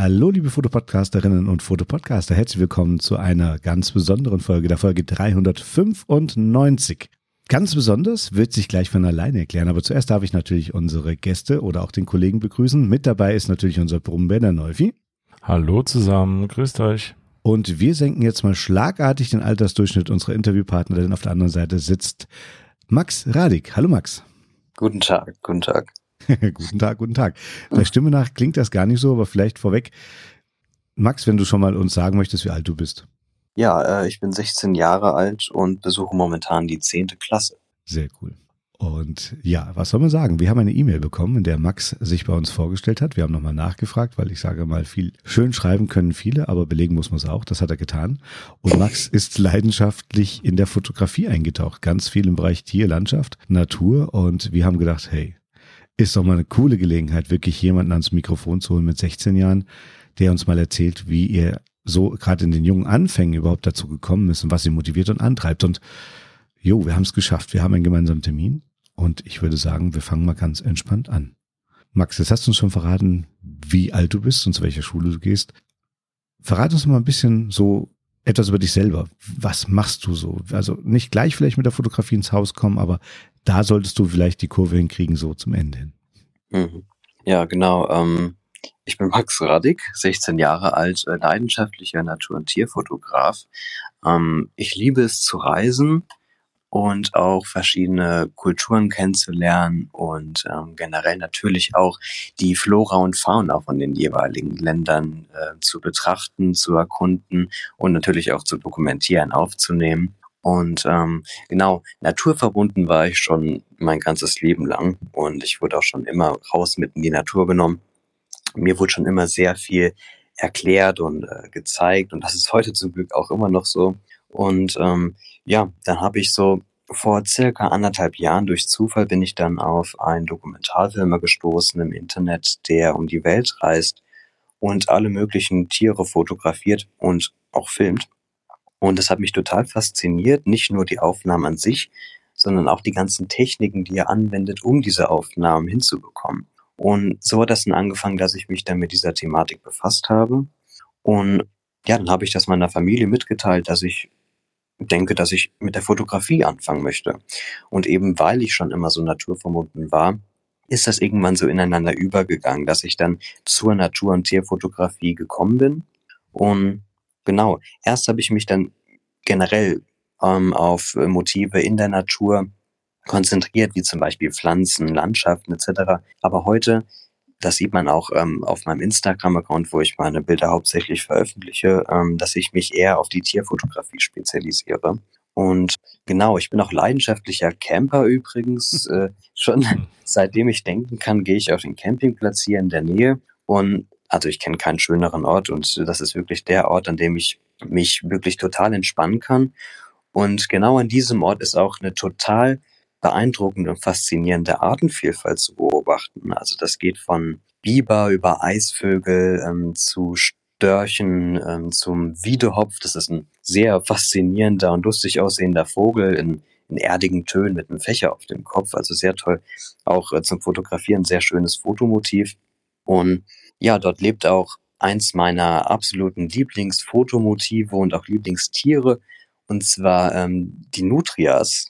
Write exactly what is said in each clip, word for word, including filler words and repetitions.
Hallo liebe Fotopodcasterinnen und Fotopodcaster, herzlich willkommen zu einer ganz besonderen Folge, der Folge dreihundertfünfundneunzig. Ganz besonders wird sich gleich von alleine erklären, aber zuerst darf ich natürlich unsere Gäste oder auch den Kollegen begrüßen. Mit dabei ist natürlich unser Brummbär, der Neufi. Hallo zusammen, grüßt euch. Und wir senken jetzt mal schlagartig den Altersdurchschnitt unserer Interviewpartner, denn auf der anderen Seite sitzt Max Radig. Hallo Max. Guten Tag, guten Tag. Guten Tag, guten Tag. Der Stimme nach klingt das gar nicht so, aber vielleicht vorweg. Max, wenn du schon mal uns sagen möchtest, wie alt du bist. Ja, äh, ich bin sechzehn Jahre alt und besuche momentan die zehnte Klasse. Sehr cool. Und ja, was soll man sagen? Wir haben eine E-Mail bekommen, in der Max sich bei uns vorgestellt hat. Wir haben nochmal nachgefragt, weil ich sage mal, viel schön schreiben können viele, aber belegen muss man es auch. Das hat er getan. Und Max ist leidenschaftlich in der Fotografie eingetaucht. Ganz viel im Bereich Tier, Landschaft, Natur. Und wir haben gedacht, hey, ist doch mal eine coole Gelegenheit, wirklich jemanden ans Mikrofon zu holen mit sechzehn Jahren, der uns mal erzählt, wie er so gerade in den jungen Anfängen überhaupt dazu gekommen ist und was ihn motiviert und antreibt. Und jo, wir haben es geschafft. Wir haben einen gemeinsamen Termin und ich würde sagen, wir fangen mal ganz entspannt an. Max, jetzt hast du uns schon verraten, wie alt du bist und zu welcher Schule du gehst. Verrat uns mal ein bisschen so etwas über dich selber. Was machst du so? Also nicht gleich vielleicht mit der Fotografie ins Haus kommen, aber da solltest du vielleicht die Kurve hinkriegen, so zum Ende hin. Mhm. Ja, genau. Ähm, ich bin Max Radig, sechzehn Jahre alt, äh, leidenschaftlicher Natur- und Tierfotograf. Ähm, ich liebe es zu reisen und auch verschiedene Kulturen kennenzulernen und ähm, generell natürlich auch die Flora und Fauna von den jeweiligen Ländern äh, zu betrachten, zu erkunden und natürlich auch zu dokumentieren, aufzunehmen. Und ähm, genau, naturverbunden war ich schon mein ganzes Leben lang und ich wurde auch schon immer raus mit in die Natur genommen. Mir wurde schon immer sehr viel erklärt und äh, gezeigt und das ist heute zum Glück auch immer noch so. Und ähm, ja, dann habe ich so vor circa anderthalb Jahren durch Zufall bin ich dann auf einen Dokumentarfilmer gestoßen im Internet, der um die Welt reist und alle möglichen Tiere fotografiert und auch filmt. Und das hat mich total fasziniert, nicht nur die Aufnahmen an sich, sondern auch die ganzen Techniken, die er anwendet, um diese Aufnahmen hinzubekommen. Und so hat das dann angefangen, dass ich mich dann mit dieser Thematik befasst habe. Und ja, dann habe ich das meiner Familie mitgeteilt, dass ich denke, dass ich mit der Fotografie anfangen möchte. Und eben weil ich schon immer so naturverbunden war, ist das irgendwann so ineinander übergegangen, dass ich dann zur Natur- und Tierfotografie gekommen bin. Und genau, erst habe ich mich dann generell ähm, auf äh, Motive in der Natur konzentriert, wie zum Beispiel Pflanzen, Landschaften et cetera. Aber heute, das sieht man auch ähm, auf meinem Instagram-Account, wo ich meine Bilder hauptsächlich veröffentliche, ähm, dass ich mich eher auf die Tierfotografie spezialisiere. Und genau, ich bin auch leidenschaftlicher Camper übrigens. Äh, schon seitdem ich denken kann, gehe ich auf den Campingplatz hier in der Nähe. Und also ich kenne keinen schöneren Ort und das ist wirklich der Ort, an dem ich mich wirklich total entspannen kann. Und genau an diesem Ort ist auch eine total beeindruckende und faszinierende Artenvielfalt zu beobachten. Also das geht von Biber über Eisvögel ähm, zu Störchen, ähm, zum Wiedehopf. Das ist ein sehr faszinierender und lustig aussehender Vogel in, in erdigen Tönen mit einem Fächer auf dem Kopf. Also sehr toll. Auch äh, zum Fotografieren sehr schönes Fotomotiv. Und ja, dort lebt auch eins meiner absoluten Lieblingsfotomotive und auch Lieblingstiere, und zwar ähm, die Nutrias.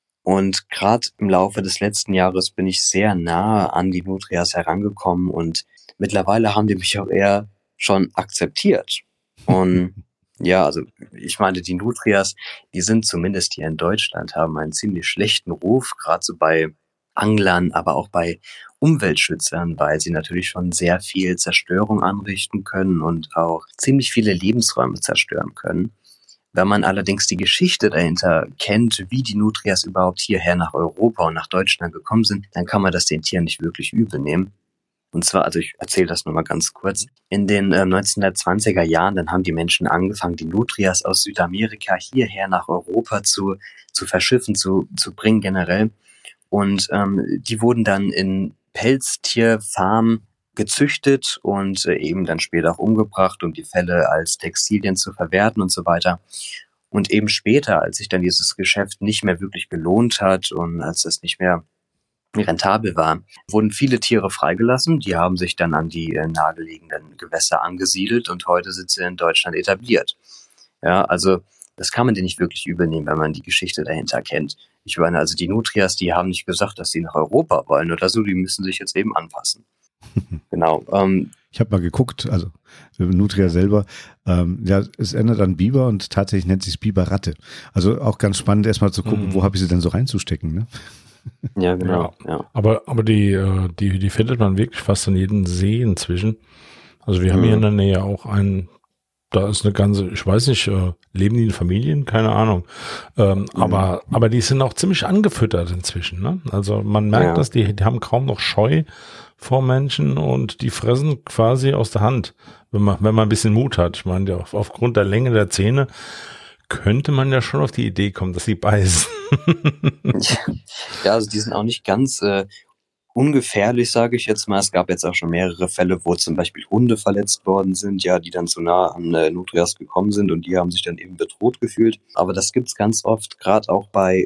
Und gerade im Laufe des letzten Jahres bin ich sehr nahe an die Nutrias herangekommen und mittlerweile haben die mich auch eher schon akzeptiert. Und ja, also ich meine, die Nutrias, die sind zumindest hier in Deutschland, haben einen ziemlich schlechten Ruf, gerade so bei Anglern, aber auch bei Umweltschützern, weil sie natürlich schon sehr viel Zerstörung anrichten können und auch ziemlich viele Lebensräume zerstören können. Wenn man allerdings die Geschichte dahinter kennt, wie die Nutrias überhaupt hierher nach Europa und nach Deutschland gekommen sind, dann kann man das den Tieren nicht wirklich übel nehmen. Und zwar, also ich erzähle das nur mal ganz kurz, in den äh, neunzehnhundertzwanziger Jahren, dann haben die Menschen angefangen, die Nutrias aus Südamerika hierher nach Europa zu, zu verschiffen, zu, zu bringen generell. Und ähm, die wurden dann in Pelztierfarmen gezüchtet und äh, eben dann später auch umgebracht, um die Felle als Textilien zu verwerten und so weiter. Und eben später, als sich dann dieses Geschäft nicht mehr wirklich gelohnt hat und als das nicht mehr rentabel war, wurden viele Tiere freigelassen. Die haben sich dann an die äh, nahegelegenen Gewässer angesiedelt und heute sind sie in Deutschland etabliert. Ja, also das kann man dir nicht wirklich übernehmen, wenn man die Geschichte dahinter kennt. Ich meine, also die Nutrias, die haben nicht gesagt, dass sie nach Europa wollen oder so, die müssen sich jetzt eben anpassen. Genau. Ähm, ich habe mal geguckt, also Nutria selber, ähm, ja, es ändert an Biber und tatsächlich nennt sich Biberratte. Also auch ganz spannend, erstmal zu gucken, mhm. wo habe ich sie denn so reinzustecken, ne? Ja, genau. Ja. Ja. Aber, aber die, die, die findet man wirklich fast an jedem See inzwischen. Also wir haben mhm. hier in der Nähe auch einen, da ist eine ganze, ich weiß nicht, äh, leben die in Familien? Keine Ahnung. Ähm, mhm. aber, aber die sind auch ziemlich angefüttert inzwischen, ne? Also man merkt, ja. dass die, die haben kaum noch Scheu vor Menschen und die fressen quasi aus der Hand, wenn man, wenn man ein bisschen Mut hat. Ich meine, auf, aufgrund der Länge der Zähne könnte man ja schon auf die Idee kommen, dass sie beißen. Ja, also die sind auch nicht ganz äh, ungefährlich, sage ich jetzt mal. Es gab jetzt auch schon mehrere Fälle, wo zum Beispiel Hunde verletzt worden sind, ja, die dann zu nah an äh, Nutrias gekommen sind und die haben sich dann eben bedroht gefühlt. Aber das gibt's ganz oft, gerade auch bei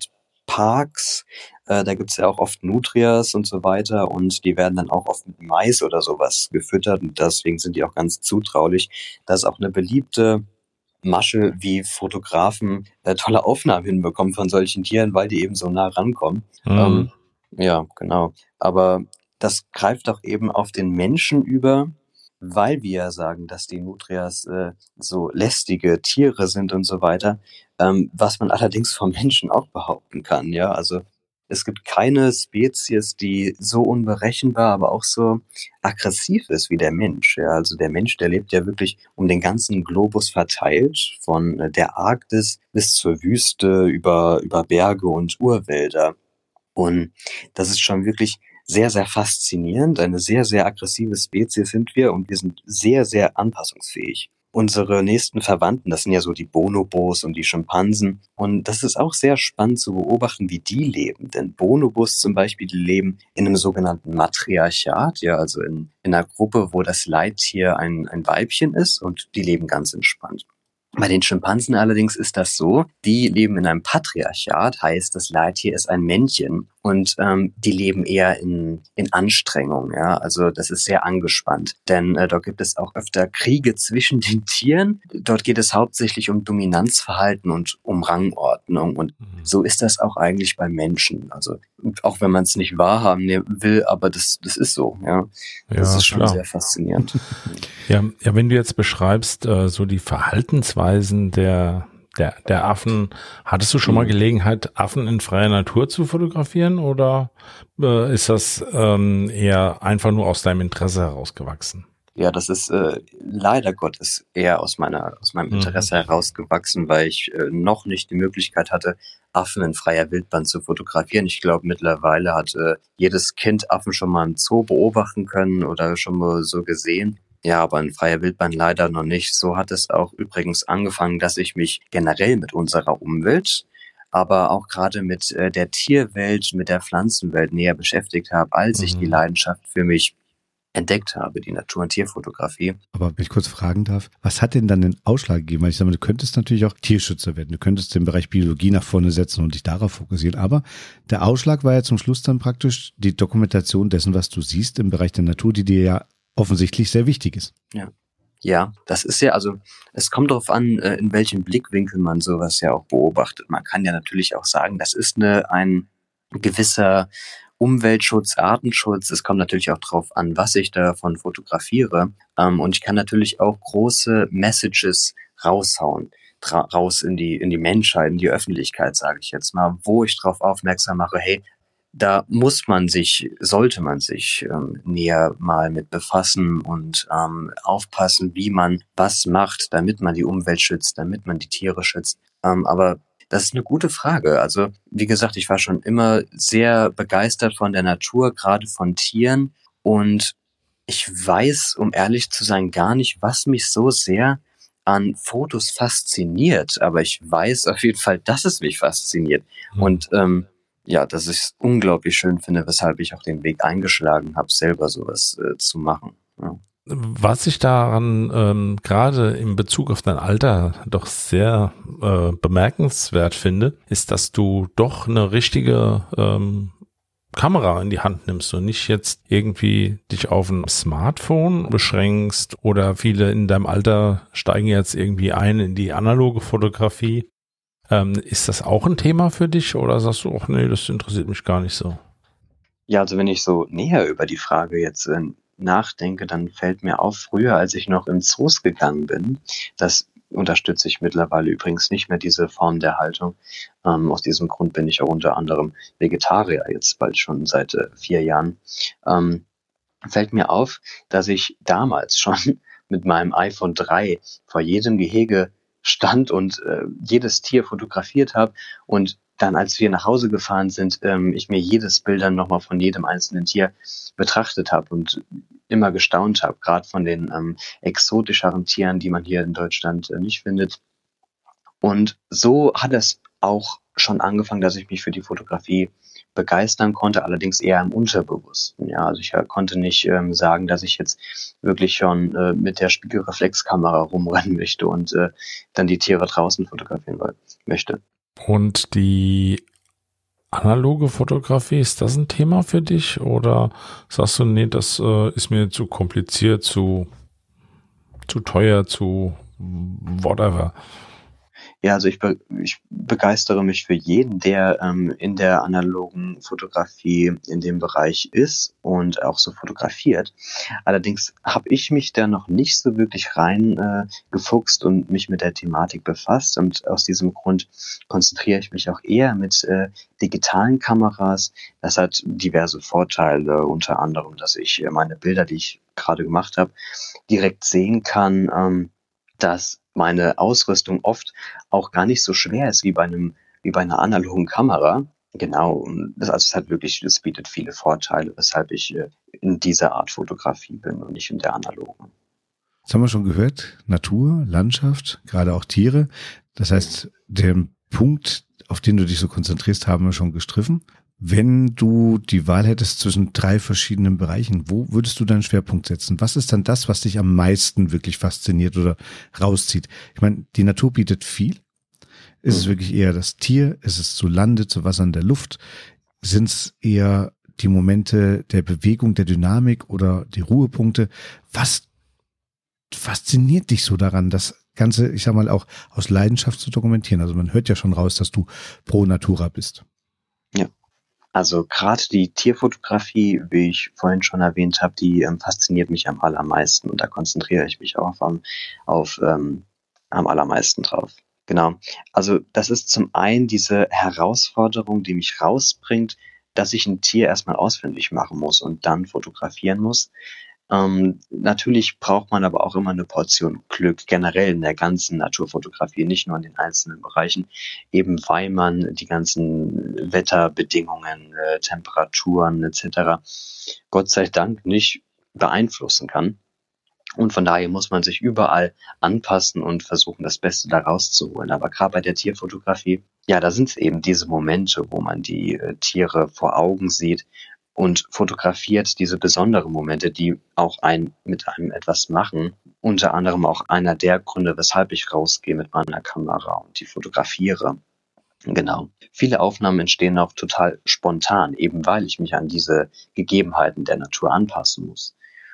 Stadtparks. Äh, da gibt's ja auch oft Nutrias und so weiter und die werden dann auch oft mit Mais oder sowas gefüttert und deswegen sind die auch ganz zutraulich. Das ist auch eine beliebte Masche, wie Fotografen äh, tolle Aufnahmen hinbekommen von solchen Tieren, weil die eben so nah rankommen. Mhm. Ähm, ja, genau. Aber das greift auch eben auf den Menschen über, weil wir ja sagen, dass die Nutrias äh, so lästige Tiere sind und so weiter, ähm, was man allerdings vom Menschen auch behaupten kann. Ja, also es gibt keine Spezies, die so unberechenbar, aber auch so aggressiv ist wie der Mensch. Ja, also der Mensch, der lebt ja wirklich um den ganzen Globus verteilt, von der Arktis bis zur Wüste, über, über Berge und Urwälder. Und das ist schon wirklich sehr, sehr faszinierend. Eine sehr, sehr aggressive Spezies sind wir und wir sind sehr, sehr anpassungsfähig. Unsere nächsten Verwandten, das sind ja so die Bonobos und die Schimpansen. Und das ist auch sehr spannend zu beobachten, wie die leben. Denn Bonobos zum Beispiel, die leben in einem sogenannten Matriarchat, ja, also in, in einer Gruppe, wo das Leittier ein, ein Weibchen ist und die leben ganz entspannt. Bei den Schimpansen allerdings ist das so, die leben in einem Patriarchat, heißt das Leittier ist ein Männchen und ähm, die leben eher in, in Anstrengung, ja, also das ist sehr angespannt, denn äh, dort gibt es auch öfter Kriege zwischen den Tieren, dort geht es hauptsächlich um Dominanzverhalten und um Rangordnung und mhm. so ist das auch eigentlich bei Menschen, also auch wenn man es nicht wahrhaben will, aber das, das ist so, ja, das ja, ist schon klar. sehr faszinierend. Ja, ja, wenn du jetzt beschreibst, äh, so die Verhaltensweisen der, der, der Affen, hattest du schon mal Gelegenheit, Affen in freier Natur zu fotografieren oder äh, ist das ähm, eher einfach nur aus deinem Interesse herausgewachsen? Ja, das ist äh, leider Gottes eher aus meiner aus meinem Interesse mhm. herausgewachsen, weil ich äh, noch nicht die Möglichkeit hatte, Affen in freier Wildbahn zu fotografieren. Ich glaube, mittlerweile hat äh, jedes Kind Affen schon mal im Zoo beobachten können oder schon mal so gesehen. Ja, aber in freier Wildbahn leider noch nicht. So hat es auch übrigens angefangen, dass ich mich generell mit unserer Umwelt, aber auch gerade mit äh, der Tierwelt, mit der Pflanzenwelt näher beschäftigt habe, als mhm. ich die Leidenschaft für mich entdeckt habe, die Natur- und Tierfotografie. Aber wenn ich kurz fragen darf, was hat denn dann den Ausschlag gegeben? Weil ich sage, du könntest natürlich auch Tierschützer werden, du könntest den Bereich Biologie nach vorne setzen und dich darauf fokussieren, aber der Ausschlag war ja zum Schluss dann praktisch die Dokumentation dessen, was du siehst im Bereich der Natur, die dir ja offensichtlich sehr wichtig ist. Ja. Ja, das ist ja, also es kommt darauf an, in welchem Blickwinkel man sowas ja auch beobachtet. Man kann ja natürlich auch sagen, das ist eine, ein gewisser Umweltschutz, Artenschutz. Es kommt natürlich auch drauf an, was ich davon fotografiere. Und ich kann natürlich auch große Messages raushauen, raus in die, in die Menschheit, in die Öffentlichkeit, sage ich jetzt mal, wo ich darauf aufmerksam mache, hey, da muss man sich, sollte man sich ähm, näher mal mit befassen und ähm, aufpassen, wie man was macht, damit man die Umwelt schützt, damit man die Tiere schützt. Ähm, aber das ist eine gute Frage. Also wie gesagt, ich war schon immer sehr begeistert von der Natur, gerade von Tieren. Und ich weiß, um ehrlich zu sein, gar nicht, was mich so sehr an Fotos fasziniert. Aber ich weiß auf jeden Fall, dass es mich fasziniert. Mhm. Und ähm, ja, dass ich es unglaublich schön finde, weshalb ich auch den Weg eingeschlagen habe, selber sowas äh, zu machen. Ja. Was ich daran ähm, gerade in Bezug auf dein Alter doch sehr äh, bemerkenswert finde, ist, dass du doch eine richtige ähm, Kamera in die Hand nimmst und nicht jetzt irgendwie dich auf ein Smartphone beschränkst, oder viele in deinem Alter steigen jetzt irgendwie ein in die analoge Fotografie. Ähm, ist das auch ein Thema für dich oder sagst du, ach nee, das interessiert mich gar nicht so? Ja, also wenn ich so näher über die Frage jetzt äh, nachdenke, dann fällt mir auf, früher, als ich noch in Zoos gegangen bin, das unterstütze ich mittlerweile übrigens nicht mehr, diese Form der Haltung. Ähm, aus diesem Grund bin ich auch unter anderem Vegetarier, jetzt bald schon seit äh, vier Jahren. Ähm, fällt mir auf, dass ich damals schon mit meinem iPhone drei vor jedem Gehege stand und äh, jedes Tier fotografiert habe, und dann, als wir nach Hause gefahren sind, ähm, ich mir jedes Bild dann nochmal von jedem einzelnen Tier betrachtet habe und immer gestaunt habe, gerade von den ähm, exotischeren Tieren, die man hier in Deutschland äh, nicht findet. Und so hat es auch schon angefangen, dass ich mich für die Fotografie begeistern konnte, allerdings eher im Unterbewussten. Ja, also ich äh, konnte nicht ähm, sagen, dass ich jetzt wirklich schon äh, mit der Spiegelreflexkamera rumrennen möchte und äh, dann die Tiere draußen fotografieren woll- möchte. Und die analoge Fotografie, ist das ein Thema für dich oder sagst du, nee, das äh, ist mir zu kompliziert, zu, zu teuer, zu whatever? Ja, also ich, be ich begeistere mich für jeden, der ähm, in der analogen Fotografie in dem Bereich ist und auch so fotografiert. Allerdings habe ich mich da noch nicht so wirklich rein äh, gefuchst und mich mit der Thematik befasst. Und aus diesem Grund konzentriere ich mich auch eher mit äh, digitalen Kameras. Das hat diverse Vorteile, unter anderem, dass ich äh, meine Bilder, die ich gerade gemacht habe, direkt sehen kann, ähm, dass meine Ausrüstung oft auch gar nicht so schwer ist wie bei einem, wie bei einer analogen Kamera. Genau, und das, also es hat wirklich, es bietet viele Vorteile, weshalb ich äh, in dieser Art Fotografie bin und nicht in der analogen. Jetzt haben wir schon gehört, Natur, Landschaft, gerade auch Tiere. Das heißt, den Punkt, auf den du dich so konzentrierst, haben wir schon gestriffen. Wenn du die Wahl hättest zwischen drei verschiedenen Bereichen, wo würdest du deinen Schwerpunkt setzen? Was ist dann das, was dich am meisten wirklich fasziniert oder rauszieht? Ich meine, die Natur bietet viel. Ist es wirklich eher das Tier? Ist es zu Lande, zu Wasser, in der Luft? Sind es eher die Momente der Bewegung, der Dynamik oder die Ruhepunkte? Was fasziniert dich so daran, das Ganze, ich sag mal, auch aus Leidenschaft zu dokumentieren? Also man hört ja schon raus, dass du pro Natura bist. Ja. Also gerade die Tierfotografie, wie ich vorhin schon erwähnt habe, die ähm, fasziniert mich am allermeisten, und da konzentriere ich mich auch am, auf, ähm, am allermeisten drauf. Genau. Also das ist zum einen diese Herausforderung, die mich rausbringt, dass ich ein Tier erstmal ausfindig machen muss und dann fotografieren muss. Ähm, natürlich braucht man aber auch immer eine Portion Glück, generell in der ganzen Naturfotografie, nicht nur in den einzelnen Bereichen, eben weil man die ganzen Wetterbedingungen, äh, Temperaturen et cetera Gott sei Dank nicht beeinflussen kann. Und von daher muss man sich überall anpassen und versuchen, das Beste da rauszuholen. Aber gerade bei der Tierfotografie, ja, da sind es eben diese Momente, wo man die äh, Tiere vor Augen sieht und fotografiert diese besonderen Momente, die auch ein, mit einem etwas machen. Unter anderem auch einer der Gründe, weshalb ich rausgehe mit meiner Kamera und die fotografiere. Genau. Viele Aufnahmen entstehen auch total spontan, eben weil ich mich an diese Gegebenheiten der Natur anpassen muss.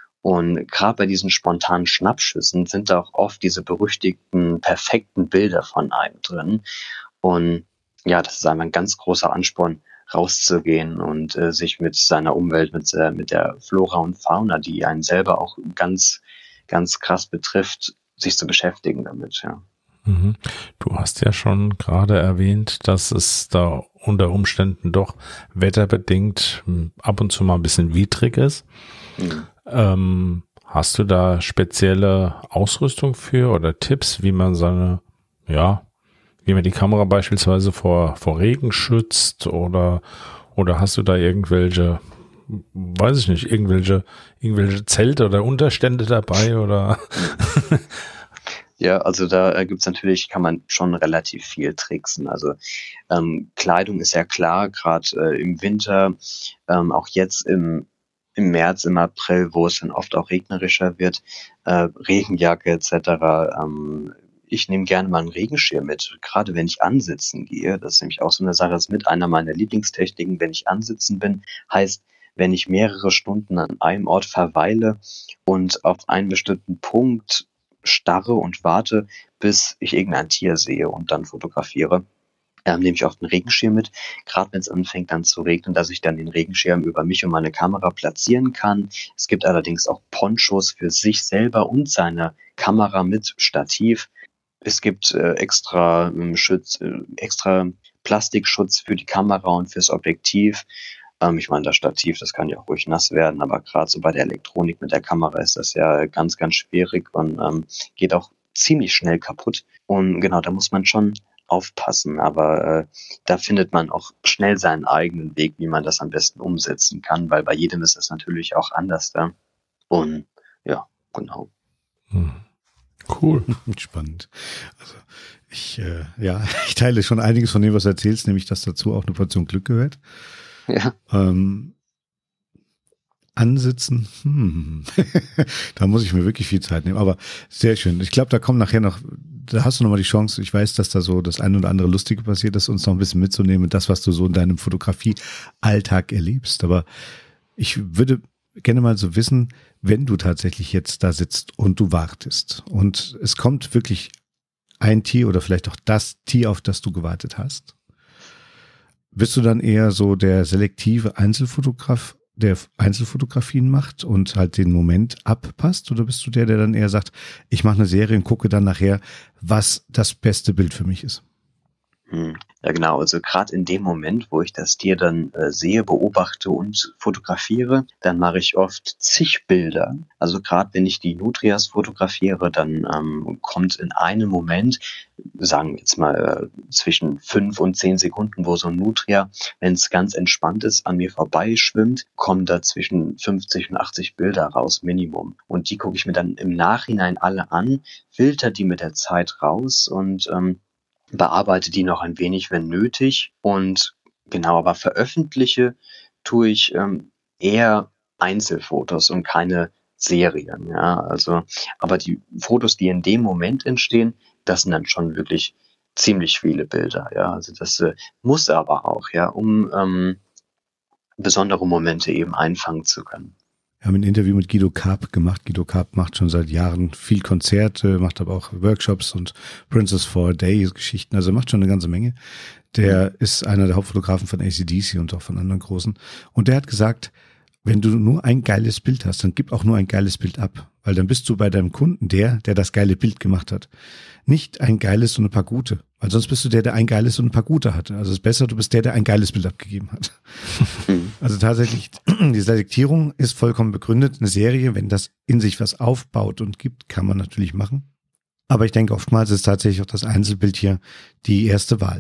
Und gerade bei diesen spontanen Schnappschüssen sind auch oft diese berüchtigten, perfekten Bilder von einem drin. Und ja, das ist einmal ein ganz großer Ansporn, rauszugehen und äh, sich mit seiner Umwelt, mit, äh, mit der Flora und Fauna, die einen selber auch ganz, ganz krass betrifft, sich zu beschäftigen damit, ja. Mhm. Du hast ja schon gerade erwähnt, dass es da unter Umständen doch wetterbedingt ab und zu mal ein bisschen widrig ist. Mhm. Ähm, hast du da spezielle Ausrüstung für oder Tipps, wie man seine, ja, wie man die Kamera beispielsweise vor, vor Regen schützt, oder, oder hast du da irgendwelche, weiß ich nicht, irgendwelche, irgendwelche Zelte oder Unterstände dabei oder? Ja, also da äh, gibt's natürlich, kann man schon relativ viel tricksen. Also ähm, Kleidung ist ja klar, gerade äh, im Winter, ähm, auch jetzt im im März, im April, wo es dann oft auch regnerischer wird, äh, Regenjacke et cetera, ähm, ich nehme gerne mal einen Regenschirm mit, gerade wenn ich ansitzen gehe. Das ist nämlich auch so eine Sache, das ist mit einer meiner Lieblingstechniken, wenn ich ansitzen bin, heißt, wenn ich mehrere Stunden an einem Ort verweile und auf einen bestimmten Punkt starre und warte, bis ich irgendein Tier sehe und dann fotografiere. Ähm, nehme ich oft einen Regenschirm mit, gerade wenn es anfängt dann zu regnen, dass ich dann den Regenschirm über mich und meine Kamera platzieren kann. Es gibt allerdings auch Ponchos für sich selber und seine Kamera mit Stativ. Es gibt äh, extra, ähm, Schutz, äh, extra Plastikschutz für die Kamera und fürs Objektiv. Ähm, ich meine, das Stativ, das kann ja auch ruhig nass werden, aber gerade so bei der Elektronik mit der Kamera ist das ja ganz, ganz schwierig und ähm, geht auch ziemlich schnell kaputt. Und genau, da muss man schon aufpassen, aber äh, da findet man auch schnell seinen eigenen Weg, wie man das am besten umsetzen kann, weil bei jedem ist das natürlich auch anders da. Und ja, genau. Hm. Cool. Spannend. Also ich, äh, ja, ich teile schon einiges von dem, was du erzählst, nämlich, dass dazu auch eine Portion Glück gehört. Ja. Ähm, ansitzen, hm. Da muss ich mir wirklich viel Zeit nehmen, aber sehr schön. Ich glaube, da kommen nachher noch, da hast du nochmal die Chance, ich weiß, dass da so das ein oder andere Lustige passiert ist, uns noch ein bisschen mitzunehmen, das, was du so in deinem Fotografie-Alltag erlebst. Aber ich würde gerne mal so wissen, wenn du tatsächlich jetzt da sitzt und du wartest und es kommt wirklich ein Tier oder vielleicht auch das Tier, auf das du gewartet hast, bist du dann eher so der selektive Einzelfotograf, der Einzelfotografien macht und halt den Moment abpasst, oder bist du der, der dann eher sagt, ich mache eine Serie und gucke dann nachher, was das beste Bild für mich ist? Hm. Ja, genau. Also gerade in dem Moment, wo ich das Tier dann äh, sehe, beobachte und fotografiere, dann mache ich oft zig Bilder. Also gerade wenn ich die Nutrias fotografiere, dann ähm, kommt in einem Moment, sagen wir jetzt mal äh, zwischen fünf und zehn Sekunden, wo so ein Nutria, wenn es ganz entspannt ist, an mir vorbeischwimmt, kommen da zwischen fünfzig und achtzig Bilder raus, Minimum. Und die gucke ich mir dann im Nachhinein alle an, filter die mit der Zeit raus und ähm, bearbeite die noch ein wenig, wenn nötig. Und genau, aber veröffentliche tue ich ähm, eher Einzelfotos und keine Serien. Ja, also, aber die Fotos, die in dem Moment entstehen, das sind dann schon wirklich ziemlich viele Bilder. Ja, also das äh, muss aber auch, ja, um ähm, besondere Momente eben einfangen zu können. Wir haben ein Interview mit Guido Karp gemacht. Guido Karp macht schon seit Jahren viel Konzerte, macht aber auch Workshops und Princess for a Day Geschichten. Also er macht schon eine ganze Menge. Der ist einer der Hauptfotografen von A C D C und auch von anderen großen. Und der hat gesagt, wenn du nur ein geiles Bild hast, dann gib auch nur ein geiles Bild ab. Weil dann bist du bei deinem Kunden der, der das geile Bild gemacht hat. Nicht ein geiles und ein paar gute. Weil sonst bist du der, der ein geiles und ein paar gute hatte. Also es ist besser, du bist der, der ein geiles Bild abgegeben hat. Also tatsächlich, die Selektierung ist vollkommen begründet. Eine Serie, wenn das in sich was aufbaut und gibt, kann man natürlich machen. Aber ich denke, oftmals ist tatsächlich auch das Einzelbild hier die erste Wahl.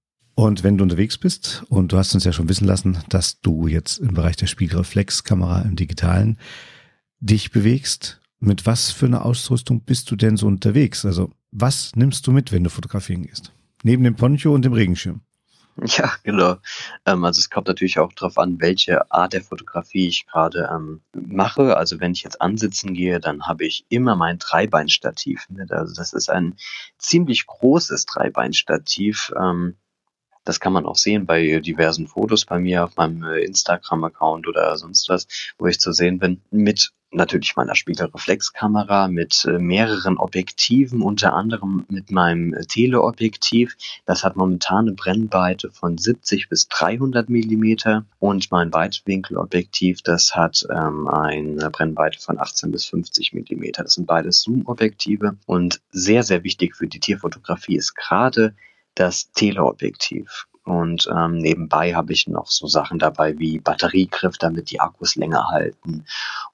Und wenn du unterwegs bist, und du hast uns ja schon wissen lassen, dass du jetzt im Bereich der Spiegelreflexkamera im Digitalen dich bewegst, mit was für einer Ausrüstung bist du denn so unterwegs? Also was nimmst du mit, wenn du fotografieren gehst? Neben dem Poncho und dem Regenschirm. Ja, genau. Ähm, also es kommt natürlich auch darauf an, welche Art der Fotografie ich gerade ähm, mache. Also wenn ich jetzt ansitzen gehe, dann habe ich immer mein Dreibeinstativ mit. Also das ist ein ziemlich großes Dreibeinstativ. Ähm, das kann man auch sehen bei diversen Fotos bei mir auf meinem Instagram-Account oder sonst was, wo ich zu sehen bin, mit natürlich meiner Spiegelreflexkamera, mit äh, mehreren Objektiven, unter anderem mit meinem äh, Teleobjektiv. Das hat momentan eine Brennweite von siebzig bis dreihundert Millimeter und mein Weitwinkelobjektiv, das hat ähm, eine Brennweite von achtzehn bis fünfzig Millimeter. Das sind beides Zoom-Objektive und sehr, sehr wichtig für die Tierfotografie ist gerade das Teleobjektiv. Und ähm, nebenbei habe ich noch so Sachen dabei wie Batteriegriff, damit die Akkus länger halten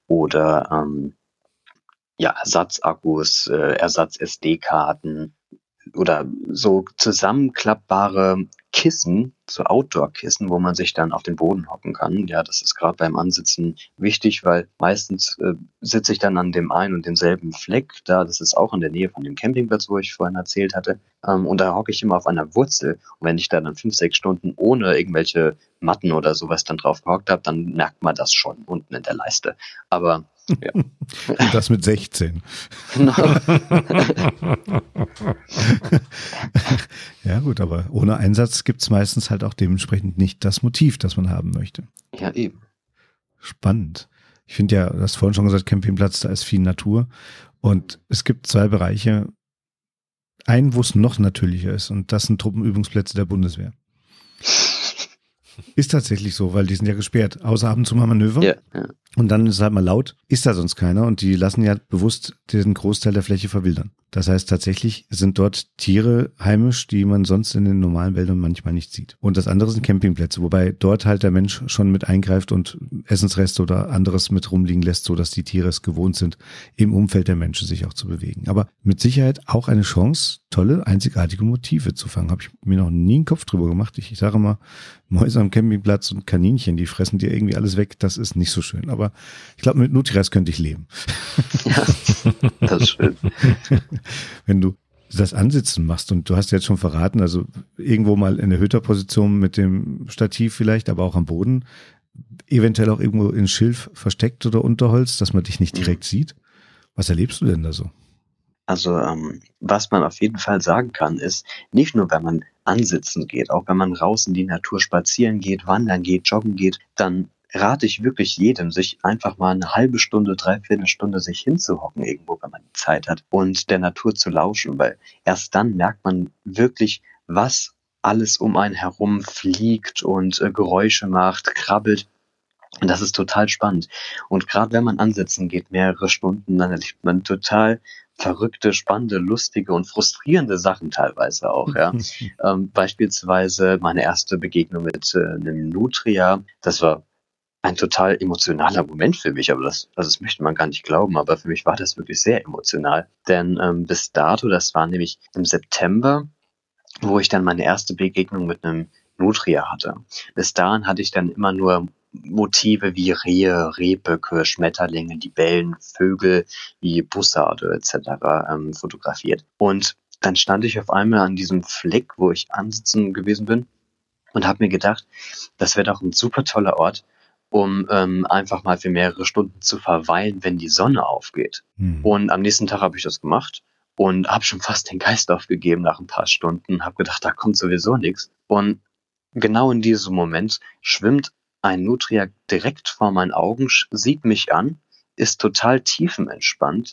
oder ähm, ja, Ersatzakkus, äh, Ersatz-S D-Karten oder so zusammenklappbare Kissen, so Outdoor-Kissen, wo man sich dann auf den Boden hocken kann. Ja, das ist gerade beim Ansitzen wichtig, weil meistens äh, sitze ich dann an dem einen und denselben Fleck da. Das ist auch in der Nähe von dem Campingplatz, wo ich vorhin erzählt hatte. Ähm, und da hocke ich immer auf einer Wurzel. Und wenn ich da dann fünf, sechs Stunden ohne irgendwelche Matten oder sowas dann drauf gehockt habe, dann merkt man das schon unten in der Leiste. Aber Ja. Und das mit sechzehn. Genau. Ja gut, aber ohne Einsatz gibt es meistens halt auch dementsprechend nicht das Motiv, das man haben möchte. Ja, eben. Spannend. Ich finde ja, du hast vorhin schon gesagt, Campingplatz, da ist viel Natur. Und es gibt zwei Bereiche. Einen, wo es noch natürlicher ist. Und das sind Truppenübungsplätze der Bundeswehr. Ist tatsächlich so, weil die sind ja gesperrt. Außer ab und zu mal Manöver. Ja, ja. Und dann ist es halt mal laut. Ist da sonst keiner. Und die lassen ja bewusst den Großteil der Fläche verwildern. Das heißt, tatsächlich sind dort Tiere heimisch, die man sonst in den normalen Wäldern manchmal nicht sieht. Und das andere sind Campingplätze, wobei dort halt der Mensch schon mit eingreift und Essensreste oder anderes mit rumliegen lässt, so dass die Tiere es gewohnt sind, im Umfeld der Menschen sich auch zu bewegen. Aber mit Sicherheit auch eine Chance, tolle, einzigartige Motive zu fangen. Habe ich mir noch nie einen Kopf drüber gemacht. Ich, ich sage immer, Mäuse am Campingplatz und Kaninchen, die fressen dir irgendwie alles weg. Das ist nicht so schön. Aber ich glaube, mit Nutri-Rest könnte ich leben. Ja, das ist schön. Wenn du das Ansitzen machst und du hast jetzt schon verraten, also irgendwo mal in der Hüterposition mit dem Stativ vielleicht, aber auch am Boden, eventuell auch irgendwo in Schilf versteckt oder Unterholz, dass man dich nicht direkt mhm. sieht. Was erlebst du denn da so? Also ähm, was man auf jeden Fall sagen kann, ist, nicht nur wenn man ansitzen geht, auch wenn man raus in die Natur spazieren geht, wandern geht, joggen geht, dann rate ich wirklich jedem, sich einfach mal eine halbe Stunde, dreiviertel Stunde sich hinzuhocken irgendwo, wenn man Zeit hat und der Natur zu lauschen, weil erst dann merkt man wirklich, was alles um einen herum fliegt und äh, Geräusche macht, krabbelt. Und das ist total spannend. Und gerade wenn man ansitzen geht, mehrere Stunden, dann erlebt man total verrückte, spannende, lustige und frustrierende Sachen teilweise auch. Ja. ähm, beispielsweise meine erste Begegnung mit äh, einem Nutria, das war ein total emotionaler Moment für mich, aber das, also das möchte man gar nicht glauben, aber für mich war das wirklich sehr emotional, denn ähm, bis dato, das war nämlich im September, wo ich dann meine erste Begegnung mit einem Nutria hatte. Bis dahin hatte ich dann immer nur Motive wie Rehe, Rehböcke, Schmetterlinge, Libellen, Vögel wie Bussarde et cetera ähm, fotografiert. Und dann stand ich auf einmal an diesem Fleck, wo ich ansitzen gewesen bin und habe mir gedacht, das wäre doch ein super toller Ort, um ähm, einfach mal für mehrere Stunden zu verweilen, wenn die Sonne aufgeht. Mhm. Und am nächsten Tag habe ich das gemacht und habe schon fast den Geist aufgegeben nach ein paar Stunden, habe gedacht, da kommt sowieso nichts. Und genau in diesem Moment schwimmt ein Nutria direkt vor meinen Augen, sieht mich an, ist total tiefenentspannt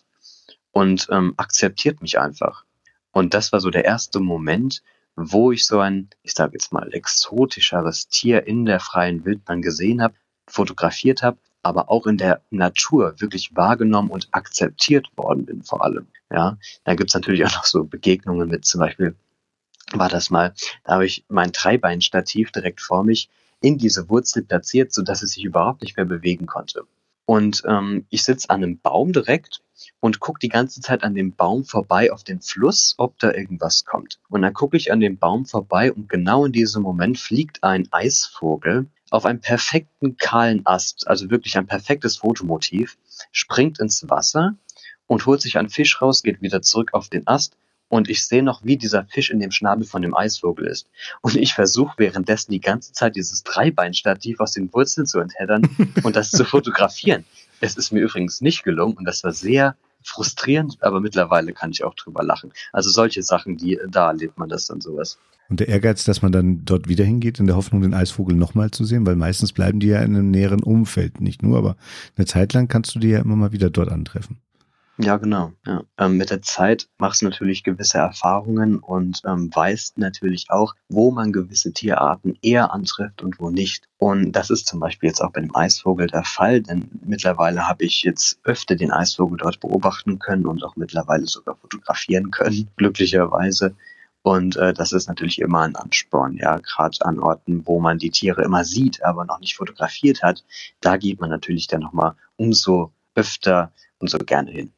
und ähm, akzeptiert mich einfach. Und das war so der erste Moment, wo ich so ein, ich sage jetzt mal, exotischeres Tier in der freien Wildbahn gesehen habe, fotografiert habe, aber auch in der Natur wirklich wahrgenommen und akzeptiert worden bin vor allem. Ja, da gibt's natürlich auch noch so Begegnungen mit, zum Beispiel war das mal, da habe ich mein Dreibeinstativ direkt vor mich in diese Wurzel platziert, sodass es sich überhaupt nicht mehr bewegen konnte. Und ähm, ich sitze an einem Baum direkt und gucke die ganze Zeit an dem Baum vorbei auf den Fluss, ob da irgendwas kommt. Und dann gucke ich an dem Baum vorbei und genau in diesem Moment fliegt ein Eisvogel auf einem perfekten kahlen Ast, also wirklich ein perfektes Fotomotiv, springt ins Wasser und holt sich einen Fisch raus, geht wieder zurück auf den Ast. Und ich sehe noch, wie dieser Fisch in dem Schnabel von dem Eisvogel ist. Und ich versuche währenddessen die ganze Zeit dieses Dreibeinstativ aus den Wurzeln zu entheddern und das zu fotografieren. Es ist mir übrigens nicht gelungen und das war sehr frustrierend, aber mittlerweile kann ich auch drüber lachen. Also solche Sachen, die da erlebt man das dann sowas. Und der Ehrgeiz, dass man dann dort wieder hingeht, in der Hoffnung, den Eisvogel nochmal zu sehen, weil meistens bleiben die ja in einem näheren Umfeld, nicht nur, aber eine Zeit lang kannst du die ja immer mal wieder dort antreffen. Ja, genau. Ja. Ähm, mit der Zeit machst du natürlich gewisse Erfahrungen und ähm, weißt natürlich auch, wo man gewisse Tierarten eher antrifft und wo nicht. Und das ist zum Beispiel jetzt auch bei dem Eisvogel der Fall, denn mittlerweile habe ich jetzt öfter den Eisvogel dort beobachten können und auch mittlerweile sogar fotografieren können, glücklicherweise. Und äh, das ist natürlich immer ein Ansporn, ja, gerade an Orten, wo man die Tiere immer sieht, aber noch nicht fotografiert hat. Da geht man natürlich dann nochmal umso öfter und so gerne hin.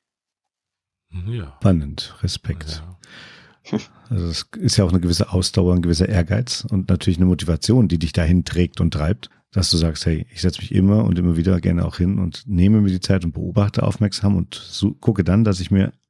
Ja. Spannend, Respekt. Ja. Also es ist ja auch eine gewisse Ausdauer, ein gewisser Ehrgeiz und natürlich eine Motivation, die dich dahin trägt und treibt, dass du sagst, hey, ich setze mich immer und immer wieder gerne auch hin und nehme mir die Zeit und beobachte aufmerksam und so, gucke dann, dass ich mir,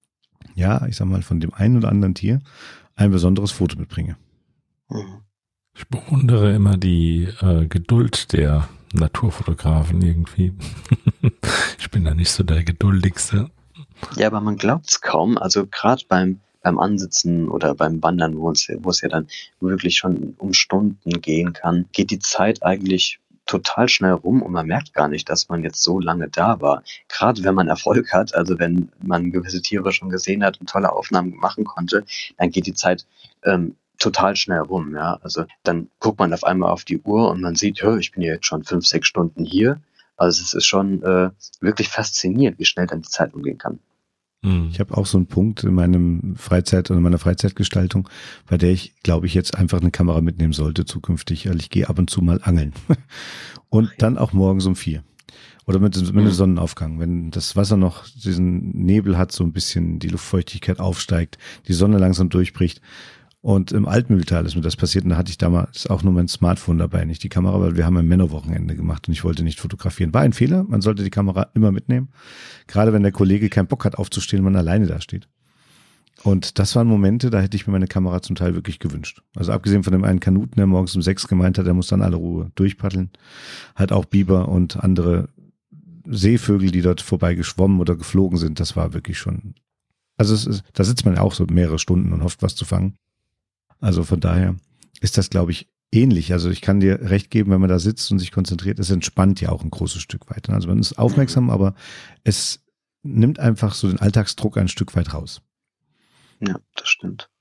ja, ich sag mal, von dem einen oder anderen Tier ein besonderes Foto mitbringe. Mhm. Ich bewundere immer die äh, Geduld der Naturfotografen irgendwie. Ich bin da nicht so der Geduldigste. Ja, aber man glaubt es kaum. Also gerade beim, beim Ansitzen oder beim Wandern, wo es, wo es ja dann wirklich schon um Stunden gehen kann, geht die Zeit eigentlich total schnell rum und man merkt gar nicht, dass man jetzt so lange da war. Gerade wenn man Erfolg hat, also wenn man gewisse Tiere schon gesehen hat und tolle Aufnahmen machen konnte, dann geht die Zeit ähm, total schnell rum. Ja, also dann guckt man auf einmal auf die Uhr und man sieht, ja, ich bin ja jetzt schon fünf, sechs Stunden hier. Also es ist schon äh, wirklich faszinierend, wie schnell dann die Zeit umgehen kann. Ich habe auch so einen Punkt in meinem Freizeit oder in meiner Freizeitgestaltung, bei der ich, glaube ich, jetzt einfach eine Kamera mitnehmen sollte zukünftig, weil ich gehe ab und zu mal angeln. Und dann auch morgens um vier. Oder mit, mit einem Sonnenaufgang. Wenn das Wasser noch diesen Nebel hat, so ein bisschen die Luftfeuchtigkeit aufsteigt, die Sonne langsam durchbricht. Und im Altmühltal ist mir das passiert und da hatte ich damals auch nur mein Smartphone dabei, nicht die Kamera, weil wir haben ein Männerwochenende gemacht und ich wollte nicht fotografieren. War ein Fehler, man sollte die Kamera immer mitnehmen, gerade wenn der Kollege keinen Bock hat aufzustehen, wenn man alleine da steht. Und das waren Momente, da hätte ich mir meine Kamera zum Teil wirklich gewünscht. Also abgesehen von dem einen Kanuten, der morgens um sechs gemeint hat, der muss dann alle Ruhe durchpaddeln, halt auch Biber und andere Seevögel, die dort vorbei geschwommen oder geflogen sind, das war wirklich schon, also es ist, da sitzt man ja auch so mehrere Stunden und hofft, was zu fangen. Also von daher ist das, glaube ich, ähnlich. Also ich kann dir recht geben, wenn man da sitzt und sich konzentriert, es entspannt ja auch ein großes Stück weit. Also man ist aufmerksam, aber es nimmt einfach so den Alltagsdruck ein Stück weit raus. Ja, das stimmt.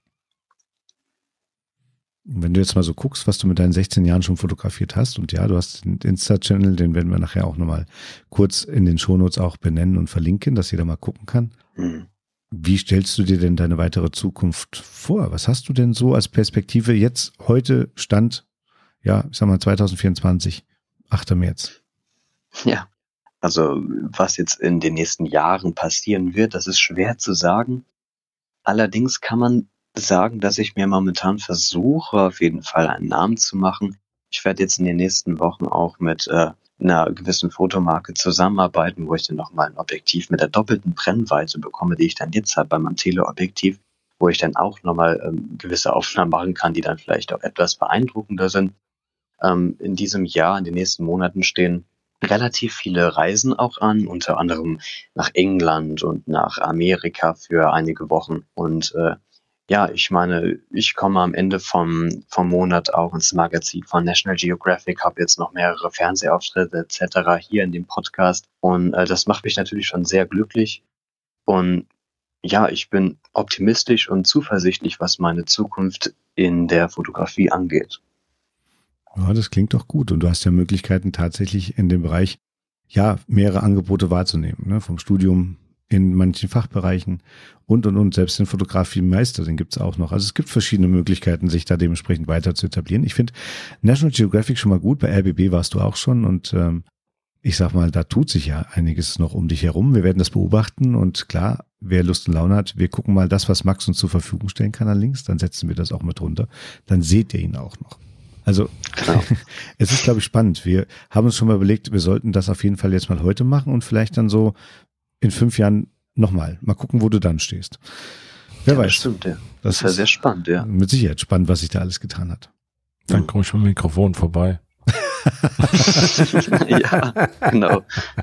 Wenn du jetzt mal so guckst, was du mit deinen sechzehn Jahren schon fotografiert hast, und ja, du hast den Insta-Channel, den werden wir nachher auch nochmal kurz in den Shownotes auch benennen und verlinken, dass jeder mal gucken kann. Mhm. Wie stellst du dir denn deine weitere Zukunft vor? Was hast du denn so als Perspektive jetzt, heute, Stand, ja, ich sag mal zwanzig vierundzwanzig, achter März? Ja, also was jetzt in den nächsten Jahren passieren wird, das ist schwer zu sagen. Allerdings kann man sagen, dass ich mir momentan versuche, auf jeden Fall einen Namen zu machen. Ich werde jetzt in den nächsten Wochen auch mit äh, einer gewissen Fotomarke zusammenarbeiten, wo ich dann nochmal ein Objektiv mit der doppelten Brennweite bekomme, die ich dann jetzt habe bei meinem Teleobjektiv, wo ich dann auch nochmal ähm, gewisse Aufnahmen machen kann, die dann vielleicht auch etwas beeindruckender sind. Ähm, in diesem Jahr, in den nächsten Monaten stehen relativ viele Reisen auch an, unter anderem nach England und nach Amerika für einige Wochen. Und äh, ja, ich meine, ich komme am Ende vom, vom Monat auch ins Magazin von National Geographic, habe jetzt noch mehrere Fernsehauftritte et cetera hier in dem Podcast und äh, das macht mich natürlich schon sehr glücklich und ja, ich bin optimistisch und zuversichtlich, was meine Zukunft in der Fotografie angeht. Ja, das klingt doch gut und du hast ja Möglichkeiten tatsächlich in dem Bereich, ja, mehrere Angebote wahrzunehmen, ne? Vom Studium in manchen Fachbereichen und, und, und, selbst den Fotografiemeister, den gibt's auch noch. Also es gibt verschiedene Möglichkeiten, sich da dementsprechend weiter zu etablieren. Ich finde National Geographic schon mal gut, bei R B B warst du auch schon und ähm, ich sag mal, da tut sich ja einiges noch um dich herum. Wir werden das beobachten und klar, wer Lust und Laune hat, wir gucken mal das, was Max uns zur Verfügung stellen kann an Links, dann setzen wir das auch mit runter. Dann seht ihr ihn auch noch. Also genau. Es ist, glaube ich, spannend. Wir haben uns schon mal überlegt, wir sollten das auf jeden Fall jetzt mal heute machen und vielleicht dann so in fünf Jahren nochmal. Mal gucken, wo du dann stehst. Wer ja, weiß. Das stimmt, ja. Das, das ist ja sehr spannend, ja. Mit Sicherheit spannend, was sich da alles getan hat. Dann komme ich mit dem Mikrofon vorbei. Ja, genau.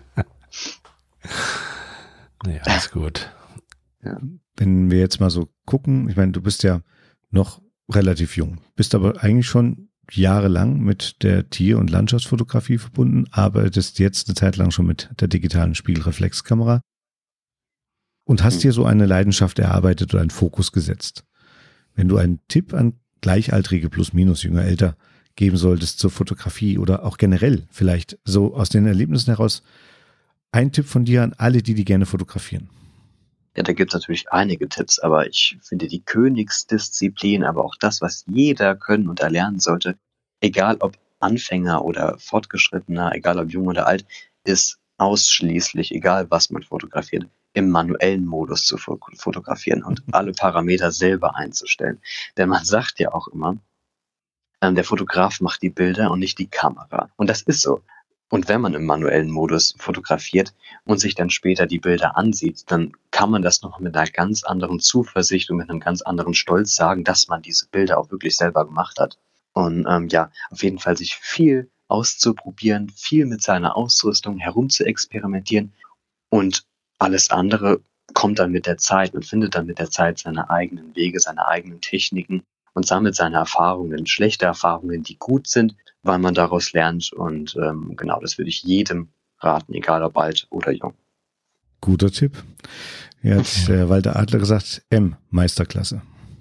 Ja, alles gut. Ja. Wenn wir jetzt mal so gucken, ich meine, du bist ja noch relativ jung, bist aber eigentlich schon jahrelang mit der Tier- und Landschaftsfotografie verbunden, arbeitest jetzt eine Zeit lang schon mit der digitalen Spiegelreflexkamera und hast dir so eine Leidenschaft erarbeitet oder einen Fokus gesetzt. Wenn du einen Tipp an Gleichaltrige plus minus, jünger, älter geben solltest zur Fotografie oder auch generell vielleicht so aus den Erlebnissen heraus, ein Tipp von dir an alle, die die gerne fotografieren. Ja, da gibt es natürlich einige Tipps, aber ich finde die Königsdisziplin, aber auch das, was jeder können und erlernen sollte, egal ob Anfänger oder Fortgeschrittener, egal ob jung oder alt, ist ausschließlich, egal was man fotografiert, im manuellen Modus zu fotografieren und alle Parameter selber einzustellen. Denn man sagt ja auch immer, der Fotograf macht die Bilder und nicht die Kamera. Und das ist so. Und wenn man im manuellen Modus fotografiert und sich dann später die Bilder ansieht, dann kann man das noch mit einer ganz anderen Zuversicht und mit einem ganz anderen Stolz sagen, dass man diese Bilder auch wirklich selber gemacht hat. Und ähm, ja, auf jeden Fall sich viel auszuprobieren, viel mit seiner Ausrüstung herumzuexperimentieren und alles andere kommt dann mit der Zeit und findet dann mit der Zeit seine eigenen Wege, seine eigenen Techniken und sammelt seine Erfahrungen, schlechte Erfahrungen, die gut sind, weil man daraus lernt. Und ähm, genau, das würde ich jedem raten, egal ob alt oder jung. Guter Tipp. Hier hat der Walter Adler gesagt, M, Meisterklasse.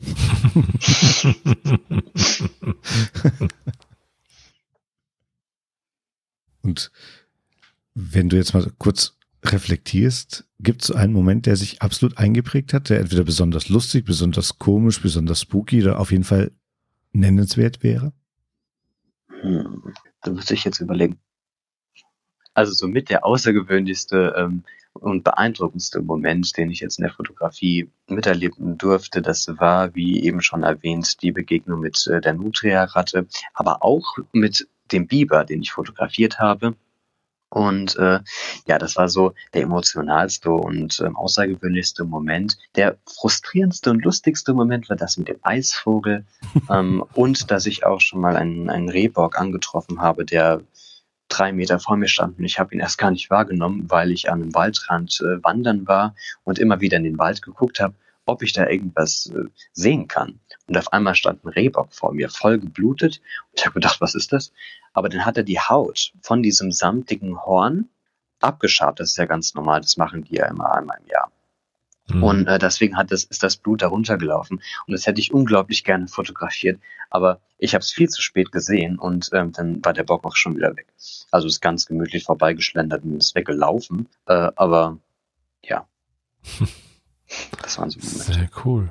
Und wenn du jetzt mal kurz reflektierst, gibt es einen Moment, der sich absolut eingeprägt hat, der entweder besonders lustig, besonders komisch, besonders spooky oder auf jeden Fall nennenswert wäre? Hm, da muss ich jetzt überlegen. Also somit der außergewöhnlichste ähm, und beeindruckendste Moment, den ich jetzt in der Fotografie miterleben durfte, das war, wie eben schon erwähnt, die Begegnung mit äh, der Nutria-Ratte, aber auch mit dem Biber, den ich fotografiert habe. Und äh, ja, das war so der emotionalste und ähm, außergewöhnlichste Moment. Der frustrierendste und lustigste Moment war das mit dem Eisvogel ähm, und dass ich auch schon mal einen, einen Rehbock angetroffen habe, der drei Meter vor mir stand und ich habe ihn erst gar nicht wahrgenommen, weil ich an einem Waldrand äh, wandern war und immer wieder in den Wald geguckt habe, ob ich da irgendwas äh, sehen kann. Und auf einmal stand ein Rehbock vor mir, voll geblutet. Und ich habe gedacht, was ist das? Aber dann hat er die Haut von diesem samtigen Horn abgeschabt. Das ist ja ganz normal, das machen die ja immer einmal im Jahr. Mhm. Und äh, deswegen hat das, ist das Blut da runtergelaufen. Und das hätte ich unglaublich gerne fotografiert. Aber ich habe es viel zu spät gesehen und ähm, dann war der Bock auch schon wieder weg. Also ist ganz gemütlich vorbeigeschlendert und ist weggelaufen. Äh, aber ja, das waren so Momente. Sehr cool.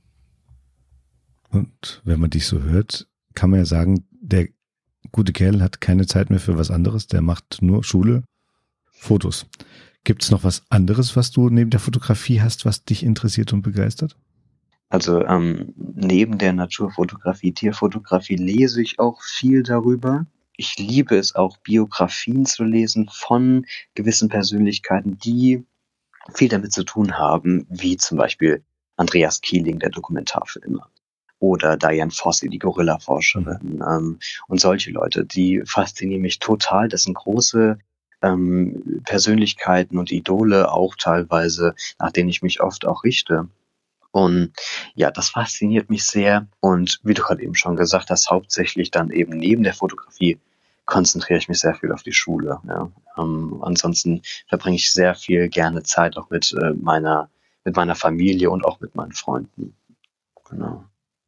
Und wenn man dich so hört, kann man ja sagen, der gute Kerl hat keine Zeit mehr für was anderes. Der macht nur Schule, Fotos. Gibt es noch was anderes, was du neben der Fotografie hast, was dich interessiert und begeistert? Also ähm, neben der Naturfotografie, Tierfotografie lese ich auch viel darüber. Ich liebe es auch, Biografien zu lesen von gewissen Persönlichkeiten, die viel damit zu tun haben, wie zum Beispiel Andreas Kieling, der Dokumentarfilmer, oder Diane Fossey, die Gorilla-Forscherin. Mhm. Ähm, und solche Leute, die faszinieren mich total. Das sind große ähm, Persönlichkeiten und Idole auch teilweise, nach denen ich mich oft auch richte. Und ja, das fasziniert mich sehr. Und wie du gerade eben schon gesagt hast, hauptsächlich dann eben neben der Fotografie konzentriere ich mich sehr viel auf die Schule. Ja. Ähm, ansonsten verbringe ich sehr viel gerne Zeit auch mit äh, meiner mit meiner Familie und auch mit meinen Freunden. Genau.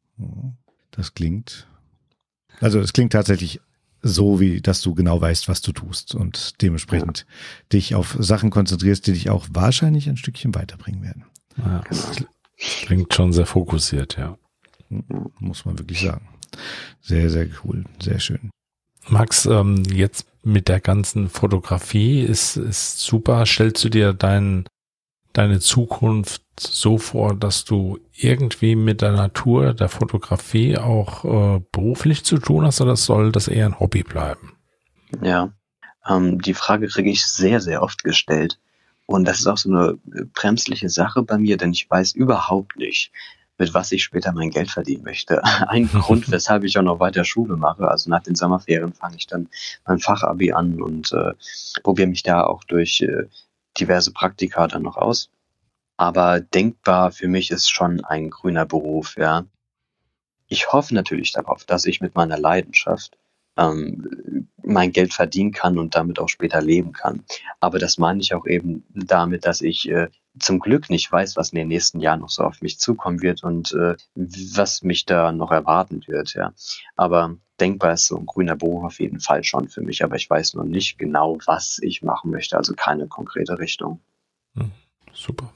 Das klingt, also es klingt tatsächlich so, wie dass du genau weißt, was du tust und dementsprechend ja. dich auf Sachen konzentrierst, die dich auch wahrscheinlich ein Stückchen weiterbringen werden. Ja, das klingt schon sehr fokussiert, ja. Muss man wirklich sagen. Sehr, sehr cool, sehr schön. Max, ähm, jetzt mit der ganzen Fotografie ist, ist super. Stellst du dir dein, deine Zukunft so vor, dass du irgendwie mit der Natur, der Fotografie auch äh, beruflich zu tun hast, oder soll das eher ein Hobby bleiben? Ja, ähm, die Frage kriege ich sehr, sehr oft gestellt. Und das ist auch so eine bremsliche Sache bei mir, denn ich weiß überhaupt nicht, mit was ich später mein Geld verdienen möchte. Ein Grund, weshalb ich auch noch weiter Schule mache. Also nach den Sommerferien fange ich dann mein Fachabi an und äh, probiere mich da auch durch äh, diverse Praktika dann noch aus. Aber denkbar für mich ist schon ein grüner Beruf, ja. Ich hoffe natürlich darauf, dass ich mit meiner Leidenschaft ähm, mein Geld verdienen kann und damit auch später leben kann. Aber das meine ich auch eben damit, dass ich äh, zum Glück nicht weiß, was in den nächsten Jahren noch so auf mich zukommen wird und äh, was mich da noch erwarten wird, ja. Aber denkbar ist so ein grüner Beruf auf jeden Fall schon für mich, aber ich weiß noch nicht genau, was ich machen möchte, also keine konkrete Richtung. Hm, super.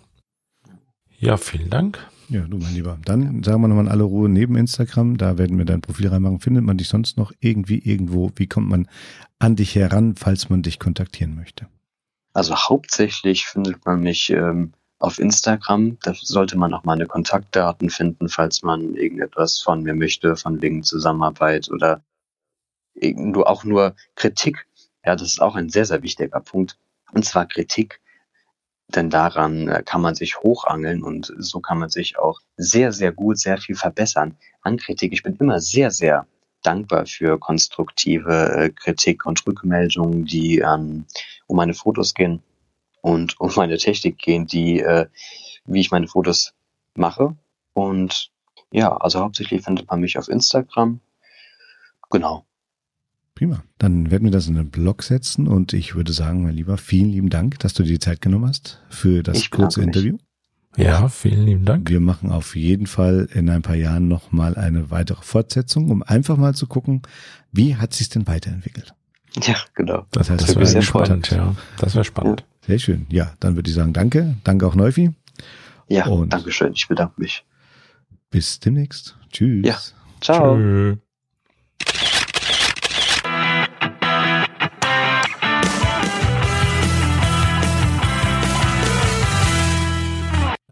Ja, vielen Dank. Ja, du mein Lieber. Dann sagen wir nochmal in aller Ruhe neben Instagram, da werden wir dein Profil reinmachen. Findet man dich sonst noch irgendwie irgendwo? Wie kommt man an dich heran, falls man dich kontaktieren möchte? Also hauptsächlich findet man mich ähm, auf Instagram. Da sollte man auch meine Kontaktdaten finden, falls man irgendetwas von mir möchte, von wegen Zusammenarbeit oder irgendwo auch nur Kritik. Ja, das ist auch ein sehr, sehr wichtiger Punkt. Und zwar Kritik. Denn daran kann man sich hochangeln und so kann man sich auch sehr, sehr gut, sehr viel verbessern an Kritik. Ich bin immer sehr, sehr dankbar für konstruktive äh, Kritik und Rückmeldungen, die ähm, um meine Fotos gehen und um meine Technik gehen, die äh, wie ich meine Fotos mache. Und ja, also hauptsächlich findet man mich auf Instagram. Genau. Prima. Dann werden wir das in den Blog setzen und ich würde sagen, mein Lieber, vielen lieben Dank, dass du dir die Zeit genommen hast für das Ich kurze bedanke mich. Interview. Ja, vielen lieben Dank. Wir machen auf jeden Fall in ein paar Jahren nochmal eine weitere Fortsetzung, um einfach mal zu gucken, wie hat sich denn weiterentwickelt. Ja, genau. Das heißt, Das das wäre sehr spannend, ja. Das wäre spannend. Sehr schön. Ja, dann würde ich sagen, danke. Danke auch Neufi. Ja, Und danke schön. Ich bedanke mich. bis demnächst. Tschüss. Ja. Ciao. Tschö.